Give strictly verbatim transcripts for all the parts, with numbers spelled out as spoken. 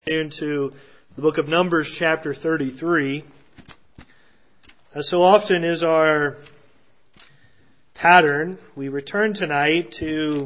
Into the book of Numbers chapter thirty-three. As so often is our pattern, we return tonight to,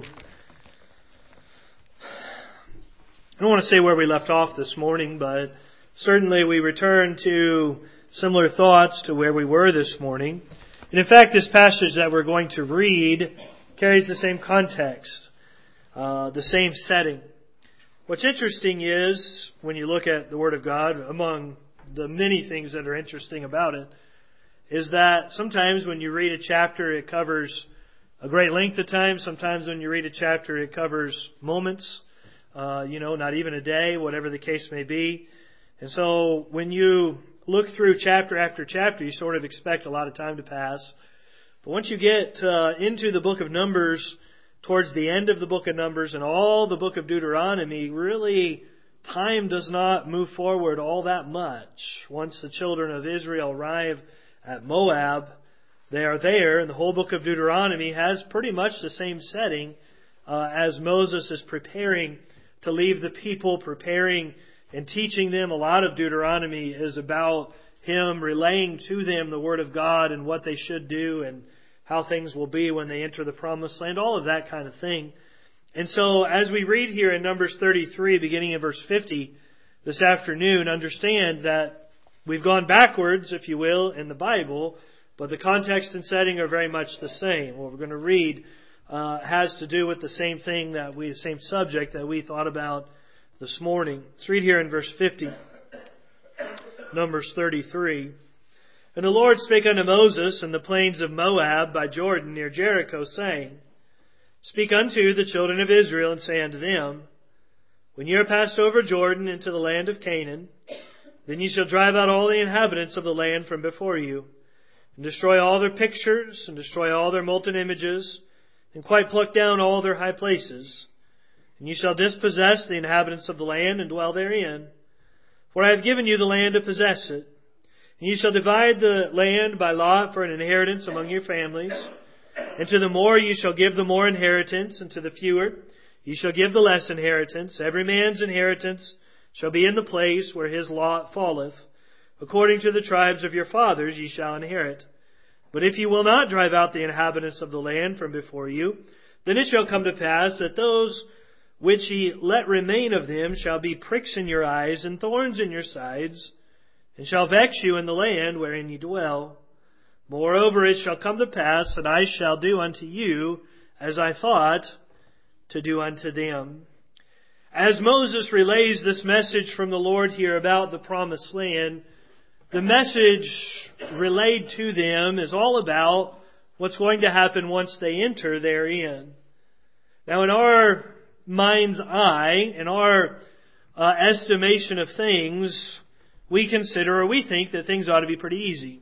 I don't want to say where we left off this morning, but certainly we return to similar thoughts to where we were this morning. And in fact, this passage that we're going to read carries the same context, uh, the same setting. What's interesting is, when you look at the Word of God, among the many things that are interesting about it, is that sometimes when you read a chapter, it covers a great length of time. Sometimes when you read a chapter, it covers moments, uh, you know, not even a day, whatever the case may be. And so when you look through chapter after chapter, you sort of expect a lot of time to pass. But once you get uh, into the book of Numbers, towards the end of the book of Numbers and all the book of Deuteronomy, really time does not move forward all that much. Once the children of Israel arrive at Moab, they are there, and the whole book of Deuteronomy has pretty much the same setting uh, as Moses is preparing to leave the people, preparing and teaching them. A lot of Deuteronomy is about him relaying to them the Word of God and what they should do and how things will be when they enter the promised land, all of that kind of thing. And so as we read here in Numbers thirty-three, beginning in verse fifty this afternoon, understand that we've gone backwards, if you will, in the Bible, but the context and setting are very much the same. What we're going to read uh, has to do with the same thing that we, the same subject that we thought about this morning. Let's read here in verse fifty, Numbers thirty-three. And the Lord spake unto Moses in the plains of Moab by Jordan near Jericho, saying, Speak unto the children of Israel, and say unto them, When ye are passed over Jordan into the land of Canaan, then ye shall drive out all the inhabitants of the land from before you, and destroy all their pictures, and destroy all their molten images, and quite pluck down all their high places. And ye shall dispossess the inhabitants of the land, and dwell therein. For I have given you the land to possess it. And ye shall divide the land by lot for an inheritance among your families. And to the more ye shall give the more inheritance, and to the fewer ye shall give the less inheritance. Every man's inheritance shall be in the place where his lot falleth. According to the tribes of your fathers ye shall inherit. But if ye will not drive out the inhabitants of the land from before you, then it shall come to pass that those which ye let remain of them shall be pricks in your eyes and thorns in your sides, and shall vex you in the land wherein ye dwell. Moreover, it shall come to pass that I shall do unto you as I thought to do unto them. As Moses relays this message from the Lord here about the promised land, the message relayed to them is all about what's going to happen once they enter therein. Now, in our mind's eye, in our uh, estimation of things, we consider or we think that things ought to be pretty easy.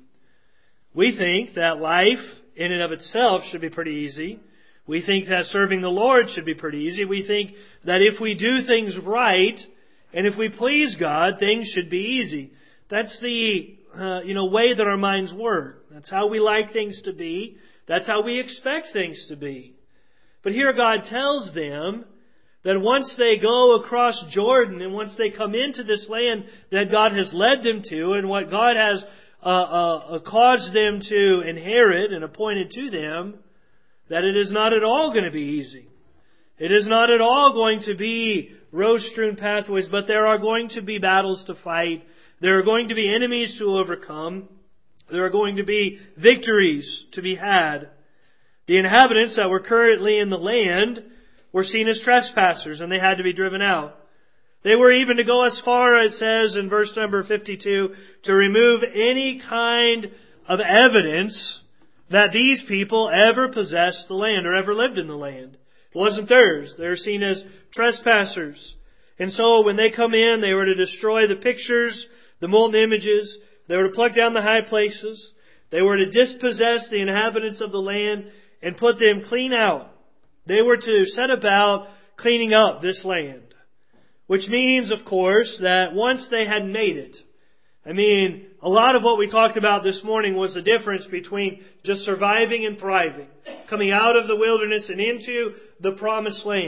We think that life in and of itself should be pretty easy. We think that serving the Lord should be pretty easy. We think that if we do things right and if we please God, things should be easy. That's the uh, you know way that our minds work. That's how we like things to be. That's how we expect things to be. But here God tells them that once they go across Jordan and once they come into this land that God has led them to and what God has uh, uh, caused them to inherit and appointed to them, that it is not at all going to be easy. It is not at all going to be rose-strewn pathways, but there are going to be battles to fight. There are going to be enemies to overcome. There are going to be victories to be had. The inhabitants that were currently in the land were seen as trespassers, and they had to be driven out. They were even to go as far, it says in verse number fifty-two, to remove any kind of evidence that these people ever possessed the land or ever lived in the land. It wasn't theirs. They were seen as trespassers. And so when they come in, they were to destroy the pictures, the molten images. They were to pluck down the high places. They were to dispossess the inhabitants of the land and put them clean out. They were to set about cleaning up this land. Which means, of course, that once they had made it, I mean, a lot of what we talked about this morning was the difference between just surviving and thriving. Coming out of the wilderness and into the promised land.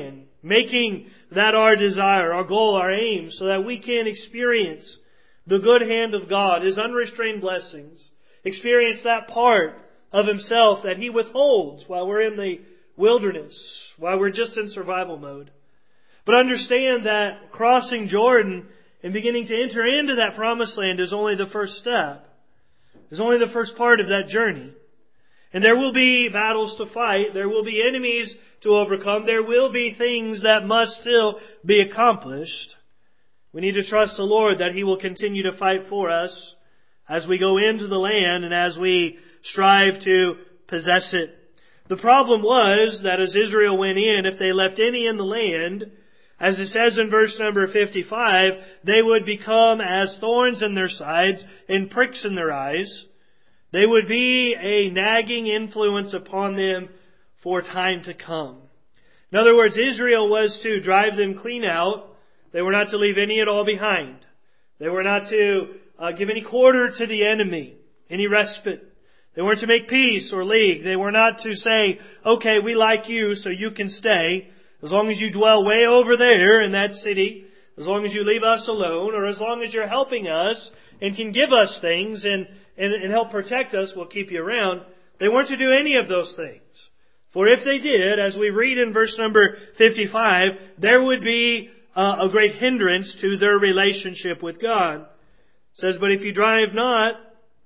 making that our desire, our goal, our aim, so that we can experience the good hand of God, His unrestrained blessings, experience that part of Himself that He withholds while we're in the wilderness, while we're just in survival mode. But understand that crossing Jordan and beginning to enter into that promised land is only the first step. It's only the first part of that journey. And there will be battles to fight. There will be enemies to overcome. There will be things that must still be accomplished. We need to trust the Lord that He will continue to fight for us as we go into the land and as we strive to possess it. The problem was that as Israel went in, if they left any in the land, as it says in verse number fifty-five, they would become as thorns in their sides and pricks in their eyes. They would be a nagging influence upon them for time to come. In other words, Israel was to drive them clean out. They were not to leave any at all behind. They were not to uh, give any quarter to the enemy, any respite. They weren't to make peace or league. They were not to say, okay, we like you, so you can stay. As long as you dwell way over there in that city, as long as you leave us alone, or as long as you're helping us and can give us things and, and, and help protect us, we'll keep you around. They weren't to do any of those things. For if they did, as we read in verse number fifty-five, there would be uh, a great hindrance to their relationship with God. It says, but if you drive not,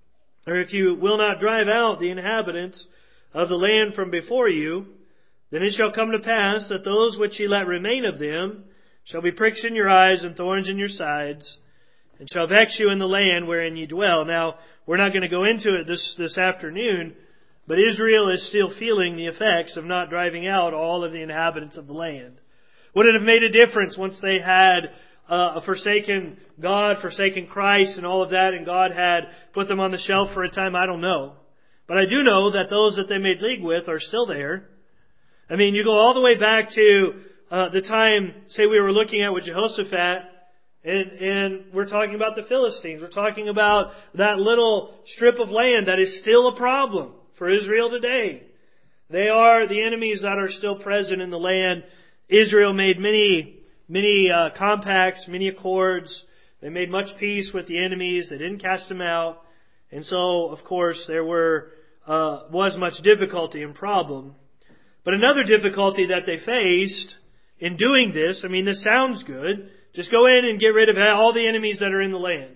or if you will not drive out the inhabitants of the land from before you, then it shall come to pass that those which ye let remain of them shall be pricks in your eyes and thorns in your sides, and shall vex you in the land wherein ye dwell. Now, we're not going to go into it this, this afternoon, but Israel is still feeling the effects of not driving out all of the inhabitants of the land. Would it have made a difference once they had uh, forsaken God, forsaken Christ and all of that, and God had put them on the shelf for a time? I don't know. But I do know that those that they made league with are still there. I mean, you go all the way back to uh, the time, say we were looking at with Jehoshaphat, and, and we're talking about the Philistines. We're talking about that little strip of land that is still a problem for Israel today. They are the enemies that are still present in the land. Israel made many, many uh, compacts, many accords. They made much peace with the enemies. They didn't cast them out. And so, of course, there were uh, was much difficulty and problem. But another difficulty that they faced in doing this, I mean, this sounds good. Just go in and get rid of all the enemies that are in the land.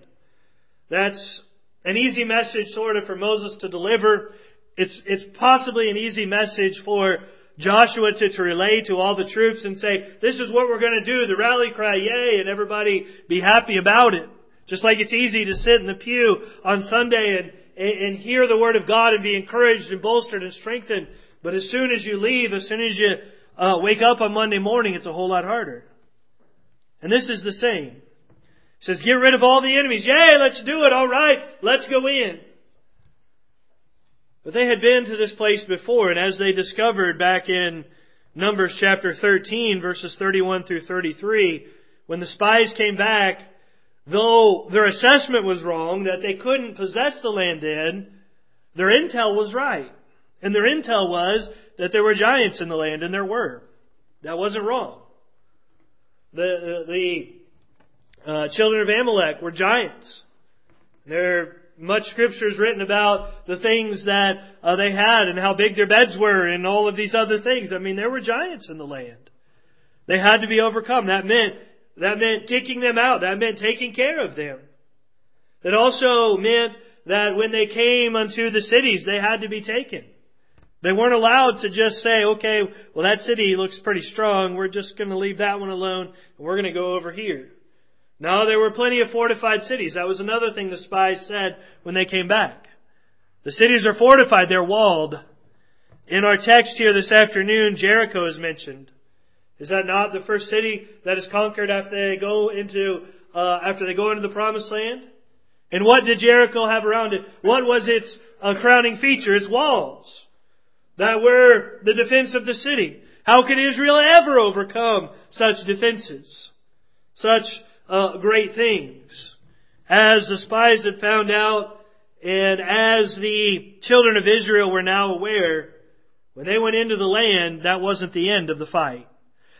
That's an easy message sort of for Moses to deliver. It's, it's possibly an easy message for Joshua to, to relay to all the troops and say, this is what we're going to do, the rally cry, yay, and everybody be happy about it. Just like it's easy to sit in the pew on Sunday and, and, and hear the Word of God and be encouraged and bolstered and strengthened. But as soon as you leave, as soon as you uh, wake up on Monday morning, it's a whole lot harder. And this is the same. It says, get rid of all the enemies. Yay, let's do it. All right, let's go in. But they had been to this place before, and as they discovered back in Numbers chapter thirteen, verses thirty-one through thirty-three, when the spies came back, though their assessment was wrong, that they couldn't possess the land then, their intel was right. And their intel was that there were giants in the land, and there were. That wasn't wrong. The, the uh, children of Amalek were giants. There are much scriptures written about the things that uh, they had and how big their beds were and all of these other things. I mean, there were giants in the land. They had to be overcome. That meant, that meant kicking them out. That meant taking care of them. That also meant that when they came unto the cities, they had to be taken. They weren't allowed to just say, okay, well, that city looks pretty strong. We're just going to leave that one alone, and we're going to go over here. No, there were plenty of fortified cities. That was another thing the spies said when they came back. The cities are fortified. They're walled. In our text here this afternoon, Jericho is mentioned. Is that not the first city that is conquered after they go into uh, after they go into the Promised Land? And what did Jericho have around it? What was its uh, crowning feature? Its walls. That were the defense of the city. How could Israel ever overcome such defenses? Such uh, great things. As the spies had found out, and as the children of Israel were now aware, when they went into the land, that wasn't the end of the fight.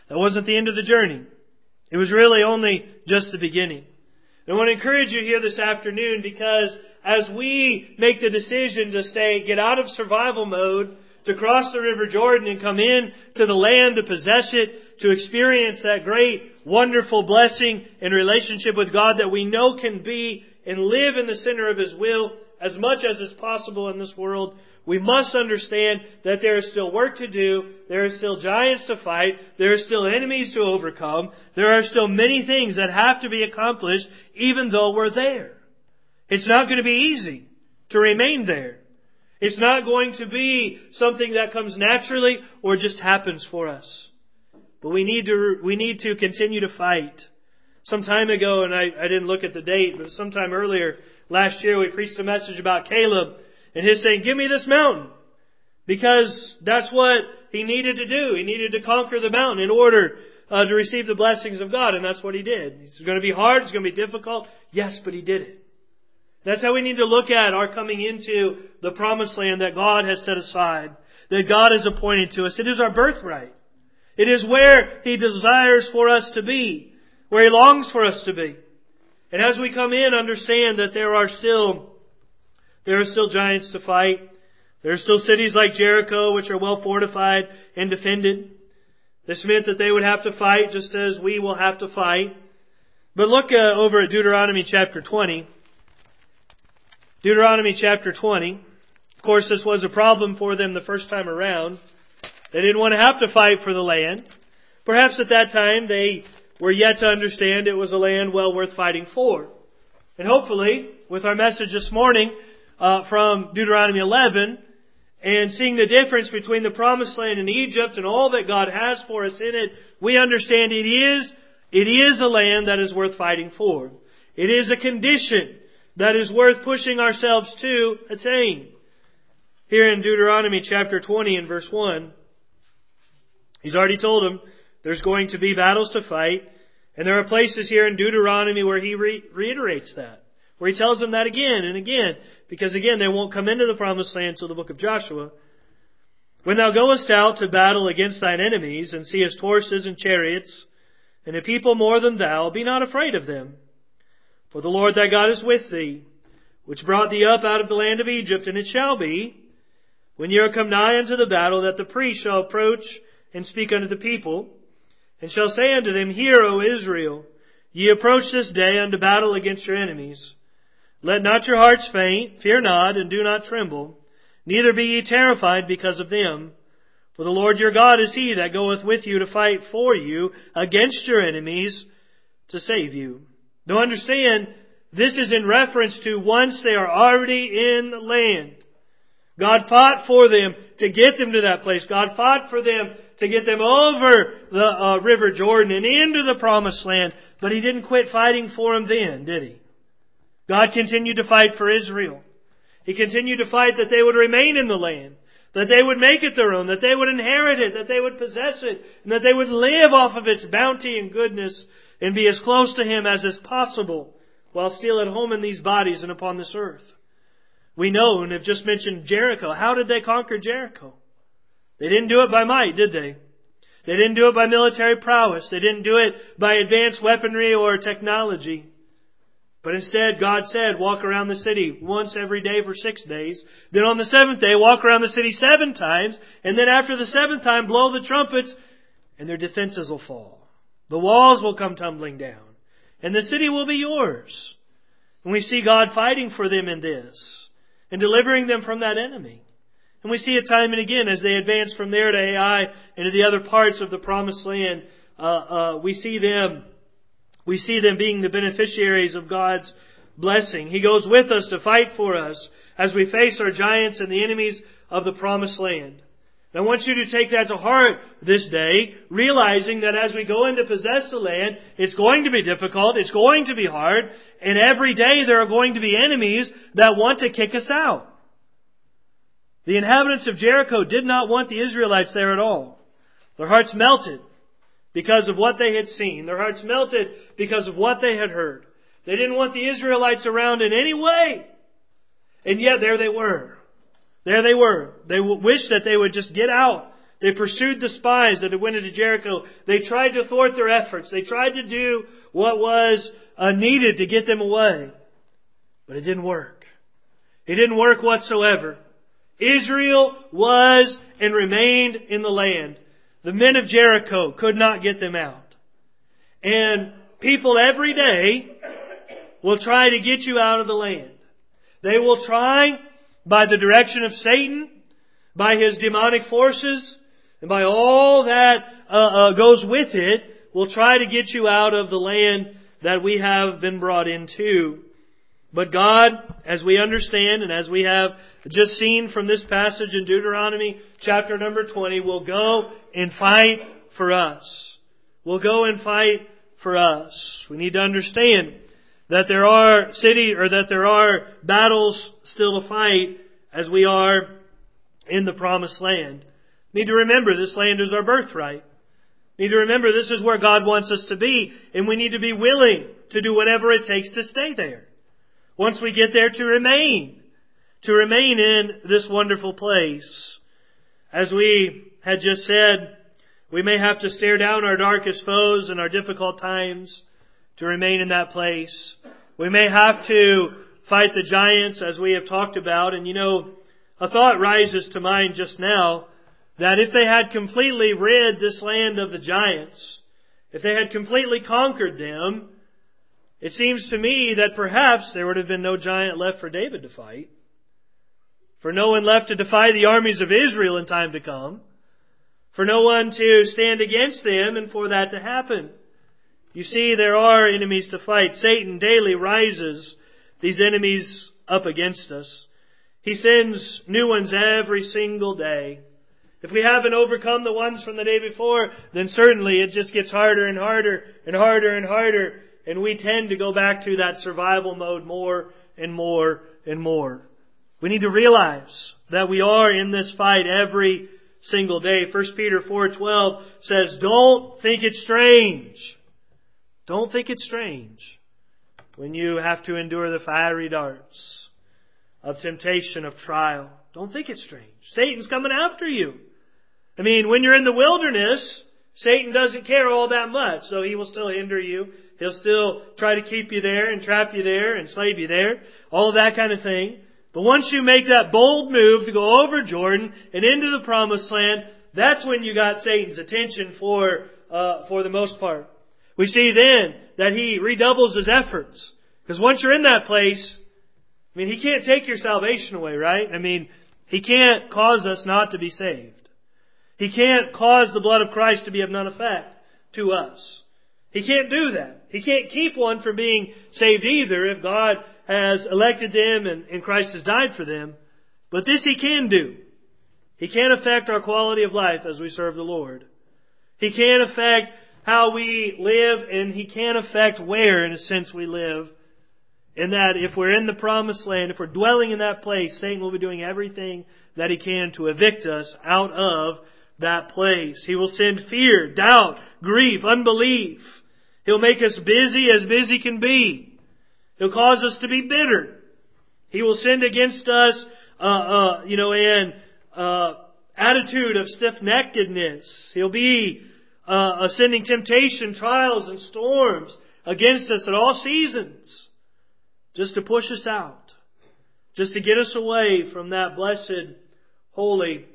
That wasn't the end of the journey. It was really only just the beginning. I want to encourage you here this afternoon, because as we make the decision to stay, get out of survival mode, to cross the River Jordan and come in to the land to possess it, to experience that great, wonderful blessing and relationship with God that we know can be and live in the center of His will as much as is possible in this world, we must understand that there is still work to do, there are still giants to fight, there are still enemies to overcome, there are still many things that have to be accomplished even though we're there. It's not going to be easy to remain there. It's not going to be something that comes naturally or just happens for us. But we need to, we need to continue to fight. Some time ago, and I, I didn't look at the date, but sometime earlier last year we preached a message about Caleb and his saying, give me this mountain. Because that's what he needed to do. He needed to conquer the mountain in order uh, to receive the blessings of God. And that's what he did. It's going to be hard. It's going to be difficult. Yes, but he did it. That's how we need to look at our coming into the promised land that God has set aside, that God has appointed to us. It is our birthright. It is where He desires for us to be, where He longs for us to be. And as we come in, understand that there are still, there are still giants to fight. There are still cities like Jericho, which are well fortified and defended. This meant that they would have to fight just as we will have to fight. But look uh, over at Deuteronomy chapter twenty. Deuteronomy chapter twenty. Of course, this was a problem for them the first time around. They didn't want to have to fight for the land. Perhaps at that time they were yet to understand it was a land well worth fighting for. And hopefully, with our message this morning uh, from Deuteronomy eleven, and seeing the difference between the promised land in Egypt and all that God has for us in it, we understand it is, it is a land that is worth fighting for. It is a condition that is worth pushing ourselves to attain. Here in Deuteronomy chapter twenty and verse one, He's already told them there's going to be battles to fight. And there are places here in Deuteronomy where He re- reiterates that. Where He tells them that again and again. Because again, they won't come into the promised land until the book of Joshua. When thou goest out to battle against thine enemies, and seest horses and chariots, and a people more than thou, be not afraid of them. For the Lord thy God is with thee, which brought thee up out of the land of Egypt. And it shall be, when ye are come nigh unto the battle, that the priest shall approach and speak unto the people, and shall say unto them, Hear, O Israel, ye approach this day unto battle against your enemies. Let not your hearts faint, fear not, and do not tremble, neither be ye terrified because of them. For the Lord your God is He that goeth with you to fight for you against your enemies to save you. Now understand, this is in reference to once they are already in the land. God fought for them to get them to that place. God fought for them to get them over the uh, River Jordan and into the promised land. But He didn't quit fighting for them then, did He? God continued to fight for Israel. He continued to fight that they would remain in the land, that they would make it their own, that they would inherit it, that they would possess it, and that they would live off of its bounty and goodness and be as close to Him as is possible while still at home in these bodies and upon this earth. We know and have just mentioned Jericho. How did they conquer Jericho? They didn't do it by might, did they? They didn't do it by military prowess. They didn't do it by advanced weaponry or technology. But instead, God said, walk around the city once every day for six days. Then on the seventh day, walk around the city seven times. And then after the seventh time, blow the trumpets and their defenses will fall. The walls will come tumbling down. And the city will be yours. And we see God fighting for them in this and delivering them from that enemy. And we see it time and again as they advance from there to Ai and to the other parts of the promised land. Uh, uh, we see them, we see them being the beneficiaries of God's blessing. He goes with us to fight for us as we face our giants and the enemies of the promised land. And I want you to take that to heart this day, realizing that as we go in to possess the land, it's going to be difficult, it's going to be hard, and every day there are going to be enemies that want to kick us out. The inhabitants of Jericho did not want the Israelites there at all. Their hearts melted because of what they had seen. Their hearts melted because of what they had heard. They didn't want the Israelites around in any way. And yet there they were. There they were. They wished that they would just get out. They They pursued the spies that had went into Jericho. They tried to thwart their efforts. They tried to do what was uh, needed to get them away. But it didn't work. It didn't work whatsoever. Israel was and remained in the land. The men of Jericho could not get them out. And people every day will try to get you out of the land. They will try by the direction of Satan, by his demonic forces, and by all that uh, uh, goes with it, will try to get you out of the land that we have been brought into. But God, as we understand and as we have just seen from this passage in Deuteronomy chapter number twenty, will go and fight for us. Will go and fight for us. We need to understand that there are city or that there are battles still to fight as we are in the promised land. We need to remember this land is our birthright. We need to remember this is where God wants us to be, and we need to be willing to do whatever it takes to stay there. Once we get there, to remain. To remain in this wonderful place. As we had just said, we may have to stare down our darkest foes and our difficult times to remain in that place. We may have to fight the giants as we have talked about. And you know, a thought rises to mind just now that if they had completely rid this land of the giants, if they had completely conquered them, it seems to me that perhaps there would have been no giant left for David to fight. For no one left to defy the armies of Israel in time to come. For no one to stand against them and for that to happen. You see, there are enemies to fight. Satan daily rises these enemies up against us. He sends new ones every single day. If we haven't overcome the ones from the day before, then certainly it just gets harder and harder and harder and harder. And we tend to go back to that survival mode more and more and more. We need to realize that we are in this fight every single day. First Peter four twelve says, don't think it strange. Don't think it strange when you have to endure the fiery darts of temptation, of trial. Don't think it strange. Satan's coming after you. I mean, when you're in the wilderness, Satan doesn't care all that much, so he will still hinder you. He'll still try to keep you there and trap you there and slave you there. All of that kind of thing. But once you make that bold move to go over Jordan and into the promised land, that's when you got Satan's attention for, uh, for the most part. We see then that he redoubles his efforts. Because once you're in that place, I mean, he can't take your salvation away, right? I mean, he can't cause us not to be saved. He can't cause the blood of Christ to be of none effect to us. He can't do that. He can't keep one from being saved either if God has elected them and, and Christ has died for them. But this He can do. He can affect our quality of life as we serve the Lord. He can affect how we live, and He can affect where, in a sense, we live. In that if we're in the promised land, if we're dwelling in that place, Satan will be doing everything that he can to evict us out of that place. He will send fear, doubt, grief, unbelief. He'll make us busy as busy can be. He'll cause us to be bitter. He will send against us, uh, uh, you know, an uh, attitude of stiff-neckedness. He'll be uh, sending temptation, trials, and storms against us at all seasons, just to push us out, just to get us away from that blessed, holy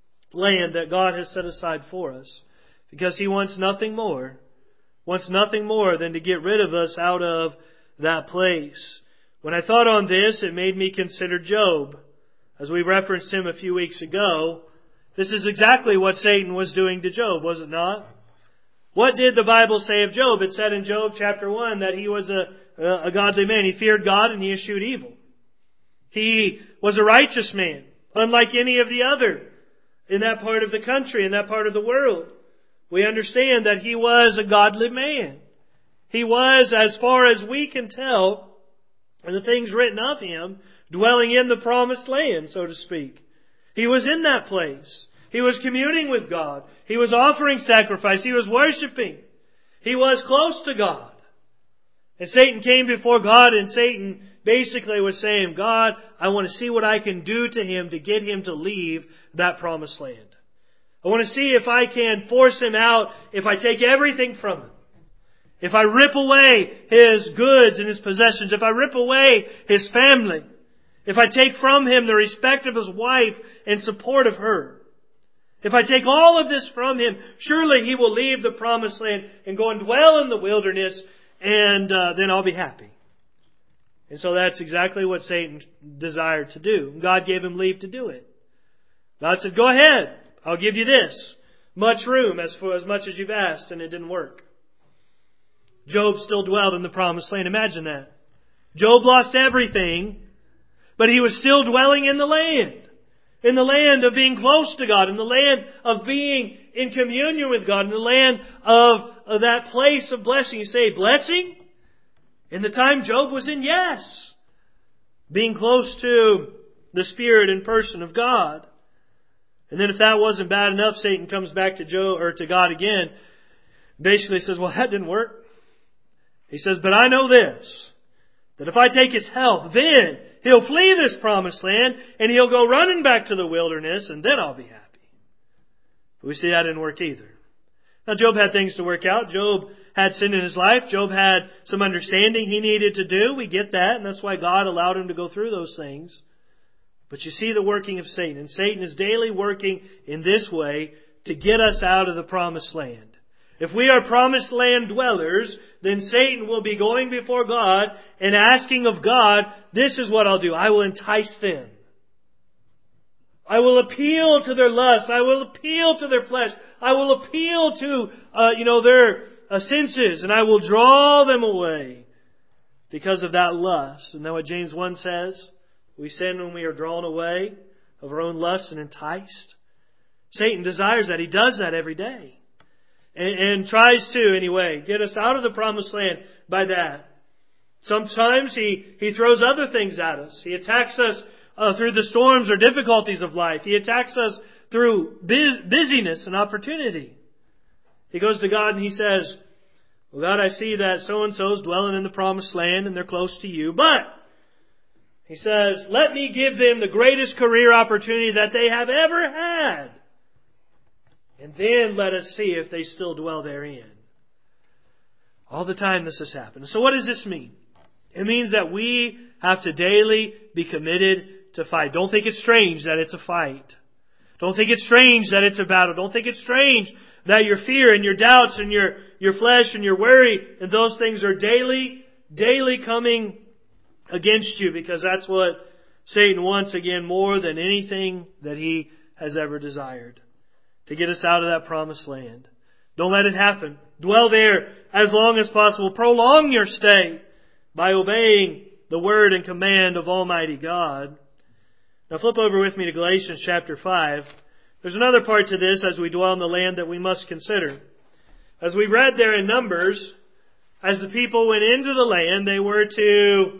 land that God has set aside for us. Because He wants nothing more, wants nothing more than to get rid of us out of that place. When I thought on this, it made me consider Job. As we referenced him a few weeks ago, this is exactly what Satan was doing to Job, was it not? What did the Bible say of Job? It said in Job chapter one that he was a, a godly man. He feared God and he eschewed evil. He was a righteous man, unlike any of the other in that part of the country, in that part of the world. We understand that he was a godly man. He was, as far as we can tell, the things written of him, dwelling in the promised land, so to speak. He was in that place. He was communing with God. He was offering sacrifice. He was worshiping. He was close to God. And Satan came before God, and Satan basically was saying, God, I want to see what I can do to him to get him to leave that promised land. I want to see if I can force him out if I take everything from him. If I rip away his goods and his possessions. If I rip away his family. If I take from him the respect of his wife and support of her. If I take all of this from him, surely he will leave the promised land and go and dwell in the wilderness, and uh, then I'll be happy. And so that's exactly what Satan desired to do. God gave him leave to do it. God said, go ahead. I'll give you this. Much room as for as much as you've asked, and it didn't work. Job still dwelled in the promised land. Imagine that. Job lost everything, but he was still dwelling in the land. In the land of being close to God. In the land of being in communion with God. In the land of, of that place of blessing. You say, blessing? In the time Job was in, yes. Being close to the Spirit and person of God. And then if that wasn't bad enough, Satan comes back to Job or to God again. Basically says, well, that didn't work. He says, but I know this, that if I take his health, then he'll flee this promised land and he'll go running back to the wilderness, and then I'll be happy. But we see that didn't work either. Now Job had things to work out. Job had sin in his life. Job had some understanding he needed to do. We get that, and that's why God allowed him to go through those things. But you see the working of Satan. And Satan is daily working in this way to get us out of the promised land. If we are promised land dwellers, then Satan will be going before God and asking of God, this is what I'll do. I will entice them. I will appeal to their lust. I will appeal to their flesh. I will appeal to, uh, you know, their uh, senses, and I will draw them away because of that lust. And then what James one says, we sin when we are drawn away of our own lusts and enticed. Satan desires that. He does that every day. And, and tries to, anyway, get us out of the promised land by that. Sometimes he, he throws other things at us. He attacks us uh, through the storms or difficulties of life. He attacks us through biz, busyness and opportunity. He goes to God and he says, well, God, I see that so-and-so is dwelling in the promised land and they're close to you, but he says, let me give them the greatest career opportunity that they have ever had. And then let us see if they still dwell therein. All the time this has happened. So what does this mean? It means that we have to daily be committed to fight. Don't think it's strange that it's a fight. Don't think it's strange that it's a battle. Don't think it's strange that your fear and your doubts and your, your flesh and your worry and those things are daily, daily coming against you, because that's what Satan wants, again, more than anything that he has ever desired. To get us out of that promised land. Don't let it happen. Dwell there as long as possible. Prolong your stay by obeying the word and command of Almighty God. Now flip over with me to Galatians chapter five. There's another part to this as we dwell in the land that we must consider. As we read there in Numbers, as the people went into the land, they were to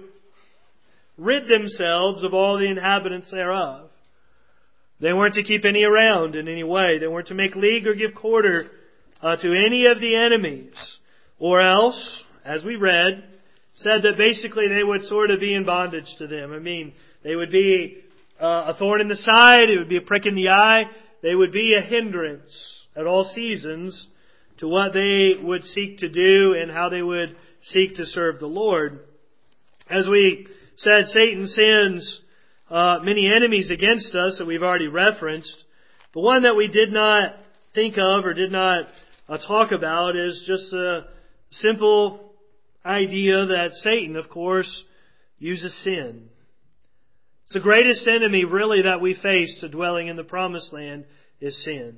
rid themselves of all the inhabitants thereof. They weren't to keep any around in any way. They weren't to make league or give quarter uh, to any of the enemies. Or else, as we read, said that basically they would sort of be in bondage to them. I mean, they would be uh, a thorn in the side. It would be a prick in the eye. They would be a hindrance at all seasons to what they would seek to do and how they would seek to serve the Lord. As we said, Satan sends Uh, many enemies against us that we've already referenced. But one that we did not think of or did not uh, talk about is just a simple idea that Satan, of course, uses sin. It's the greatest enemy really that we face to dwelling in the promised land is sin.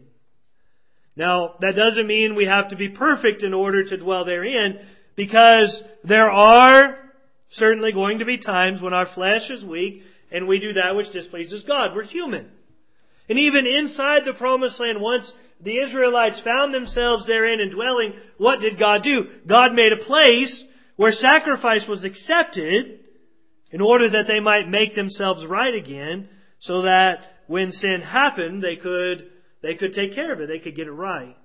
Now, that doesn't mean we have to be perfect in order to dwell therein, because there are certainly going to be times when our flesh is weak and we do that which displeases God. We're human. And even inside the promised land, once the Israelites found themselves therein and dwelling, what did God do? God made a place where sacrifice was accepted in order that they might make themselves right again, so that when sin happened, they could, they could take care of it. They could get it right.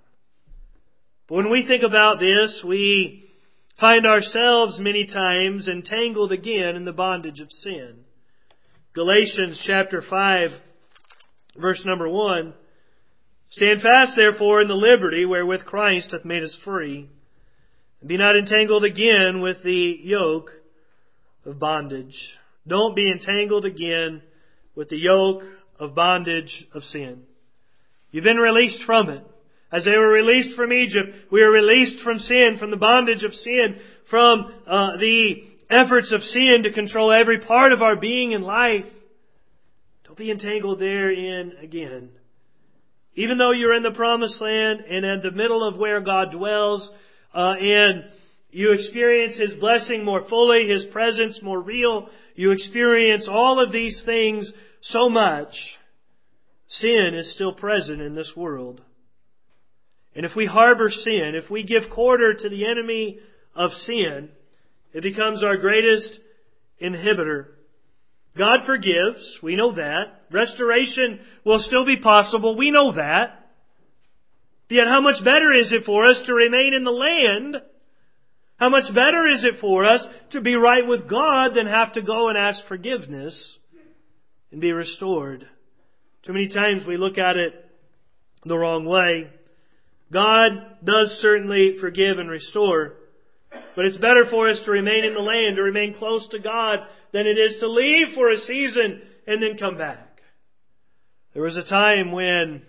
But when we think about this, we find ourselves many times entangled again in the bondage of sin. Galatians chapter five, verse number one, Stand fast, therefore, in the liberty wherewith Christ hath made us free, and be not entangled again with the yoke of bondage. Don't be entangled again with the yoke of bondage of sin. You've been released from it. As they were released from Egypt, we are released from sin, from the bondage of sin, from uh, the efforts of sin to control every part of our being and life. Don't be entangled therein again. Even though you're in the promised land and in the middle of where God dwells, uh, and you experience His blessing more fully, His presence more real, you experience all of these things so much, sin is still present in this world. And if we harbor sin, if we give quarter to the enemy of sin, it becomes our greatest inhibitor. God forgives. We know that. Restoration will still be possible. We know that. Yet how much better is it for us to remain in the land? How much better is it for us to be right with God than have to go and ask forgiveness and be restored? Too many times we look at it the wrong way. God does certainly forgive and restore, but it's better for us to remain in the land, to remain close to God, than it is to leave for a season and then come back. There was a time when,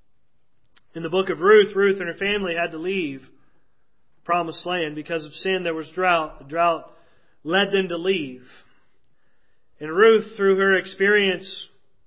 in the book of Ruth, Ruth and her family had to leave the promised land. Because of sin, there was drought. The drought led them to leave. And Ruth, through her experience,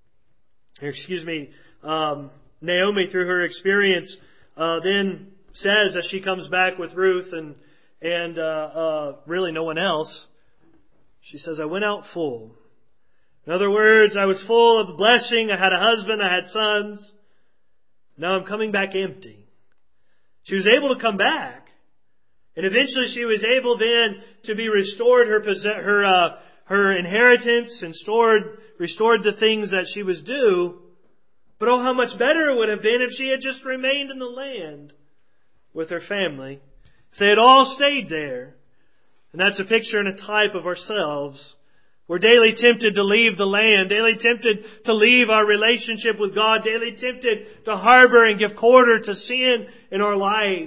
or excuse me, um, Naomi, through her experience, uh, then says, as she comes back with Ruth and and uh, uh, really no one else, she says, I went out full. In other words, I was full of the blessing. I had a husband. I had sons. Now I'm coming back empty. She was able to come back. And eventually she was able then to be restored her her uh, her inheritance and stored, restored the things that she was due. But oh, how much better it would have been if she had just remained in the land with her family. If they had all stayed there. And that's a picture and a type of ourselves. We're daily tempted to leave the land, daily tempted to leave our relationship with God, daily tempted to harbor and give quarter to sin in our life.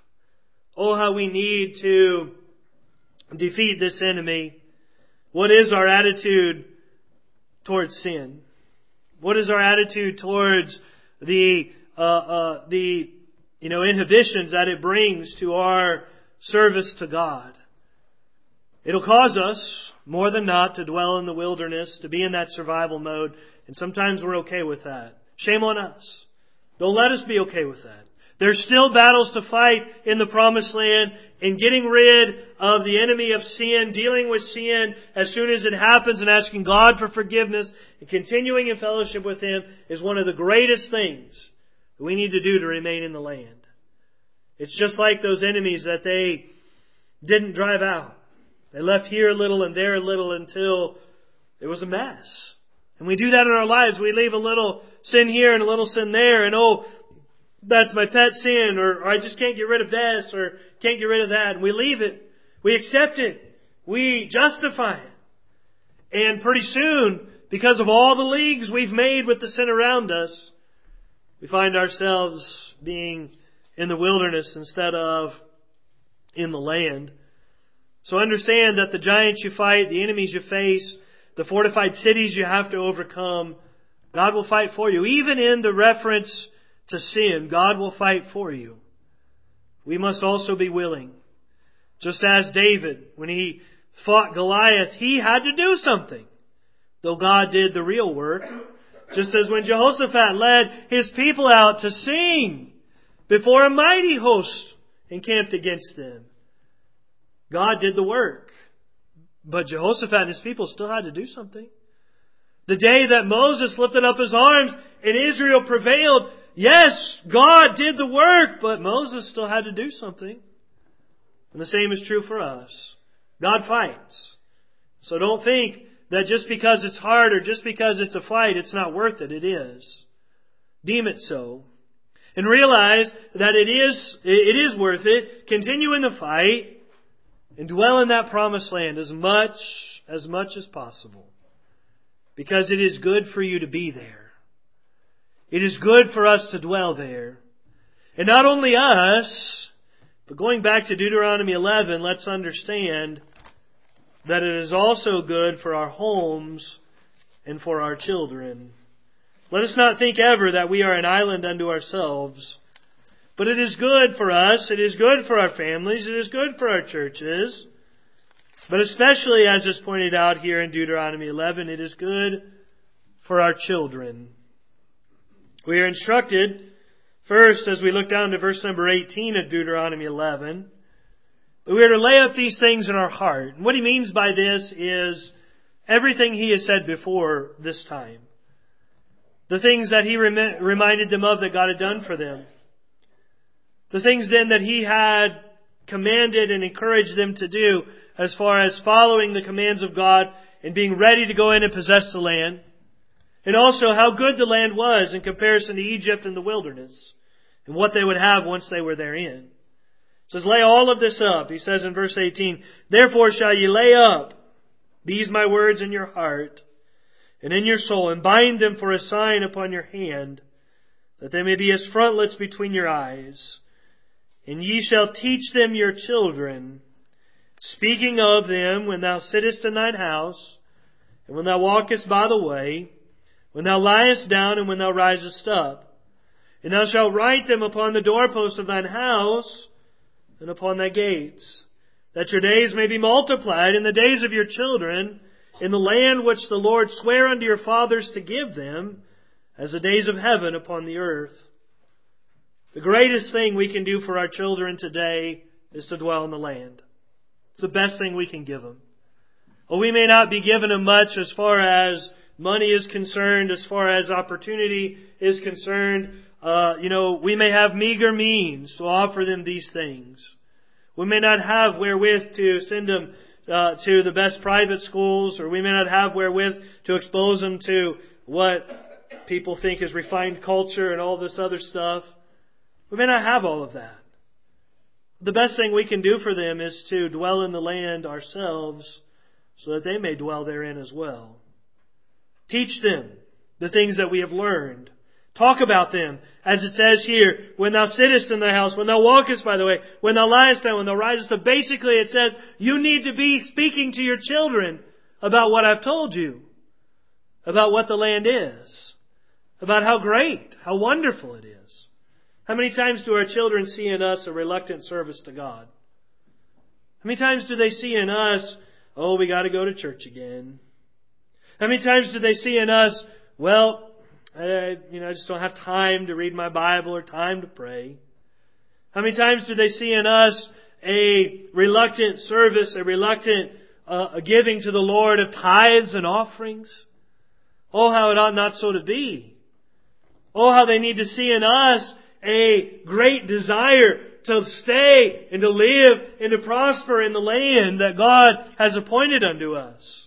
Oh, how we need to defeat this enemy. What is our attitude towards sin? What is our attitude towards the uh, uh, the you know inhibitions that it brings to our service to God? It'll cause us, more than not, to dwell in the wilderness, to be in that survival mode, and sometimes we're okay with that. Shame on us. Don't let us be okay with that. There's still battles to fight in the promised land, and getting rid of the enemy of sin, dealing with sin as soon as it happens and asking God for forgiveness and continuing in fellowship with Him is one of the greatest things that we need to do to remain in the land. It's just like those enemies that they didn't drive out. They left here a little and there a little until it was a mess. And we do that in our lives. We leave a little sin here and a little sin there, and oh, that's my pet sin, or, or I just can't get rid of this, or can't get rid of that. And we leave it. We accept it. We justify it. And pretty soon, because of all the leagues we've made with the sin around us, we find ourselves being in the wilderness instead of in the land. So understand that the giants you fight, the enemies you face, the fortified cities you have to overcome, God will fight for you. Even in the reference to sin, God will fight for you. We must also be willing. Just as David, when he fought Goliath, he had to do something, though God did the real work. Just as when Jehoshaphat led his people out to sing before a mighty host encamped against them. God did the work. But Jehoshaphat and his people still had to do something. The day that Moses lifted up his arms and Israel prevailed, yes, God did the work, but Moses still had to do something. And the same is true for us. God fights. So don't think that just because it's hard or just because it's a fight, it's not worth it. It is. Deem it so. And realize that it is, it is worth it. Continue in the fight. And dwell in that promised land as much, as much as possible. Because it is good for you to be there. It is good for us to dwell there. And not only us, but going back to Deuteronomy eleven, let's understand that it is also good for our homes and for our children. Let us not think ever that we are an island unto ourselves. But it is good for us, it is good for our families, it is good for our churches. But especially, as is pointed out here in Deuteronomy eleven, it is good for our children. We are instructed, first, as we look down to verse number eighteen of Deuteronomy eleven, that we are to lay up these things in our heart. And what he means by this is everything he has said before this time. The things that he rem- reminded them of that God had done for them. The things then that he had commanded and encouraged them to do as far as following the commands of God and being ready to go in and possess the land. And also how good the land was in comparison to Egypt and the wilderness. And what they would have once they were therein. It says, lay all of this up. He says in verse eighteen, therefore shall ye lay up these my words in your heart and in your soul, and bind them for a sign upon your hand, that they may be as frontlets between your eyes. And ye shall teach them your children, speaking of them when thou sittest in thine house, and when thou walkest by the way, when thou liest down, and when thou risest up. And thou shalt write them upon the doorpost of thine house, and upon thy gates, that your days may be multiplied in the days of your children, in the land which the Lord sware unto your fathers to give them, as the days of heaven upon the earth. The greatest thing we can do for our children today is to dwell in the land. It's the best thing we can give them. Well, we may not be given them much as far as money is concerned, as far as opportunity is concerned. Uh, you know, we may have meager means to offer them these things. We may not have wherewith to send them uh, to the best private schools, or we may not have wherewith to expose them to what people think is refined culture and all this other stuff. We may not have all of that. The best thing we can do for them is to dwell in the land ourselves so that they may dwell therein as well. Teach them the things that we have learned. Talk about them, as it says here, when thou sittest in thy house, when thou walkest by the way, when thou liest down, when thou risest up. Basically it says you need to be speaking to your children about what I've told you, about what the land is, about how great, how wonderful it is. How many times do our children see in us a reluctant service to God? How many times do they see in us, oh, we got to go to church again? How many times do they see in us, well, I, you know, I just don't have time to read my Bible or time to pray? How many times do they see in us a reluctant service, a reluctant uh, giving to the Lord of tithes and offerings? Oh, how it ought not so to be. Oh, how they need to see in us a great desire to stay and to live and to prosper in the land that God has appointed unto us.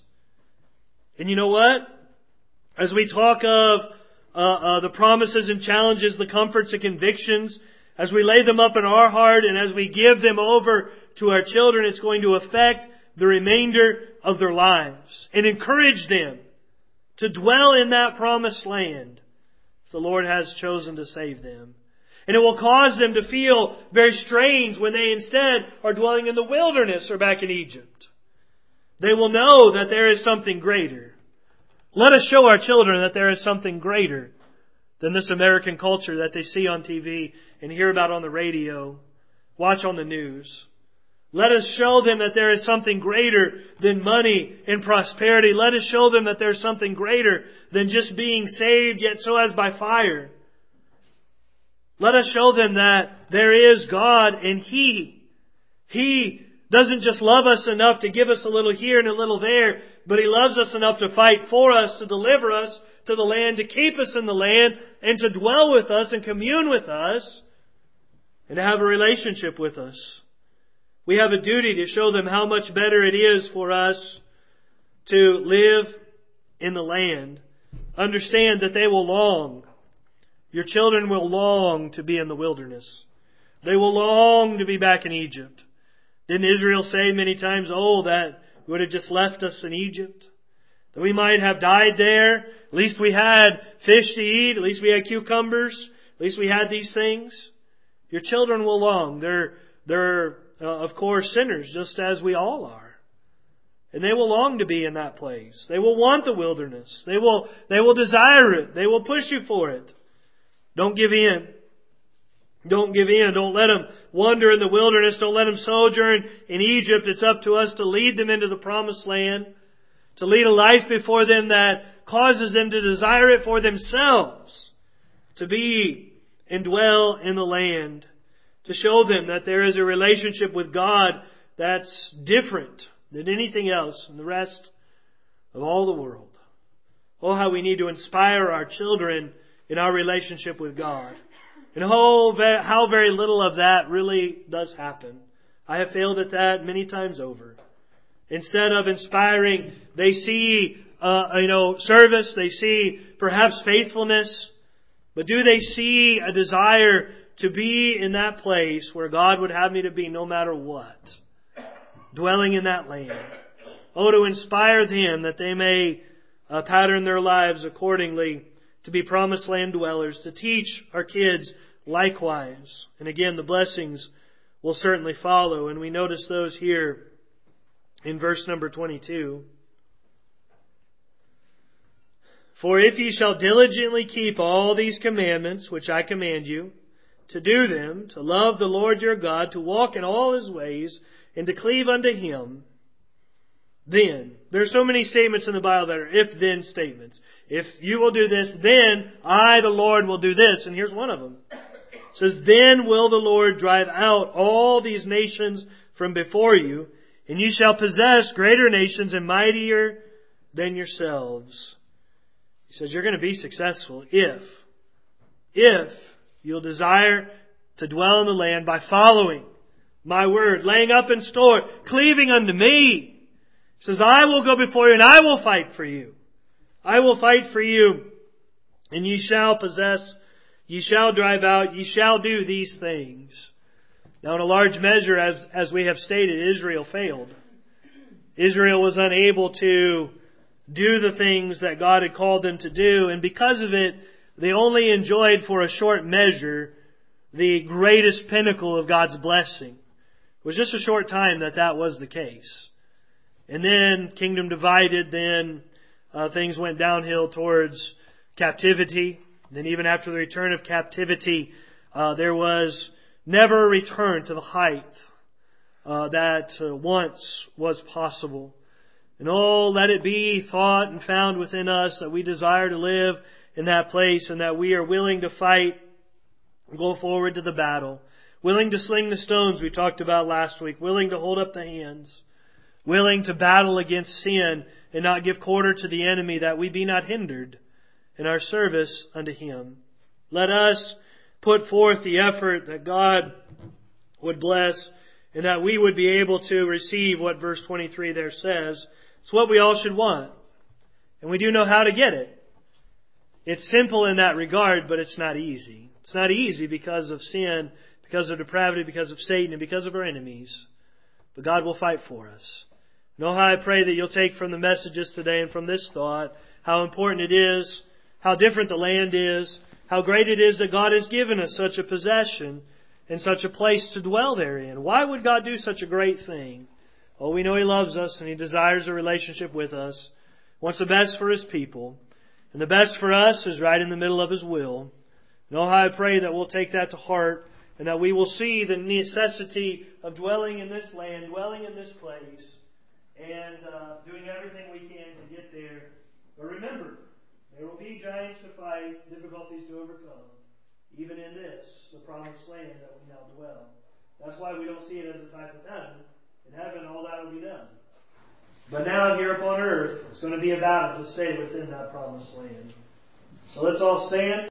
And you know what? As we talk of uh, uh, the promises and challenges, the comforts and convictions, as we lay them up in our heart and as we give them over to our children, it's going to affect the remainder of their lives and encourage them to dwell in that promised land if the Lord has chosen to save them. And it will cause them to feel very strange when they instead are dwelling in the wilderness or back in Egypt. They will know that there is something greater. Let us show our children that there is something greater than this American culture that they see on T V and hear about on the radio, watch on the news. Let us show them that there is something greater than money and prosperity. Let us show them that there is something greater than just being saved, yet so as by fire. Let us show them that there is God and He. He doesn't just love us enough to give us a little here and a little there, but He loves us enough to fight for us, to deliver us to the land, to keep us in the land, and to dwell with us and commune with us, and to have a relationship with us. We have a duty to show them how much better it is for us to live in the land. Understand that they will long. Your children will long to be in the wilderness. They will long to be back in Egypt. Didn't Israel say many times, oh, that would have just left us in Egypt? that we might have died there. At least we had fish to eat. At least we had cucumbers. At least we had these things. Your children will long. They're, they're uh, of course, sinners, just as we all are. And they will long to be in that place. They will want the wilderness. They will, they will desire it. They will push you for it. Don't give in. Don't give in. Don't let them wander in the wilderness. Don't let them sojourn in Egypt. It's up to us to lead them into the promised land, to lead a life before them that causes them to desire it for themselves, to be and dwell in the land, to show them that there is a relationship with God that's different than anything else in the rest of all the world. Oh, how we need to inspire our children in our relationship with God. And oh, how very little of that really does happen. I have failed at that many times over. Instead of inspiring, they see, uh, you know, service. They see perhaps faithfulness. But do they see a desire to be in that place where God would have me to be no matter what? Dwelling in that land. Oh, to inspire them that they may uh, pattern their lives accordingly to be promised land dwellers, to teach our kids likewise. And again, the blessings will certainly follow. And we notice those here in verse number twenty-two. For if ye shall diligently keep all these commandments which I command you, to do them, to love the Lord your God, to walk in all His ways, and to cleave unto Him, then, there's so many statements in the Bible that are if-then statements. If you will do this, then I, the Lord, will do this. And here's one of them. It says, then will the Lord drive out all these nations from before you, and you shall possess greater nations and mightier than yourselves. He says you're going to be successful if, if you'll desire to dwell in the land by following my word, laying up in store, cleaving unto me. He says, I will go before you and I will fight for you. I will fight for you, and ye shall possess, ye shall drive out, ye shall do these things. Now in a large measure, as, as we have stated, Israel failed. Israel was unable to do the things that God had called them to do, and because of it, they only enjoyed for a short measure the greatest pinnacle of God's blessing. It was just a short time that that was the case. And then, kingdom divided, then uh, things went downhill towards captivity. Then even after the return of captivity, uh, there was never a return to the height uh, that uh, once was possible. And oh, let it be thought and found within us that we desire to live in that place and that we are willing to fight and go forward to the battle. Willing to sling the stones we talked about last week. Willing to hold up the hands. Willing to battle against sin and not give quarter to the enemy, that we be not hindered in our service unto Him. Let us put forth the effort that God would bless and that we would be able to receive what verse twenty-three there says. It's what we all should want. And we do know how to get it. It's simple in that regard, but it's not easy. It's not easy because of sin, because of depravity, because of Satan, and because of our enemies. But God will fight for us. Know how I pray that you'll take from the messages today and from this thought how important it is, how different the land is, how great it is that God has given us such a possession and such a place to dwell therein. Why would God do such a great thing? Oh, we know He loves us and He desires a relationship with us, wants the best for His people. And the best for us is right in the middle of His will. Know how I pray that we'll take that to heart and that we will see the necessity of dwelling in this land, dwelling in this place, and uh, doing everything we can to get there. But remember, there will be giants to fight, difficulties to overcome, even in this, the promised land that we now dwell. That's why we don't see it as a type of heaven. In heaven, all that will be done. But now here upon earth, it's going to be a battle to stay within that promised land. So let's all stand.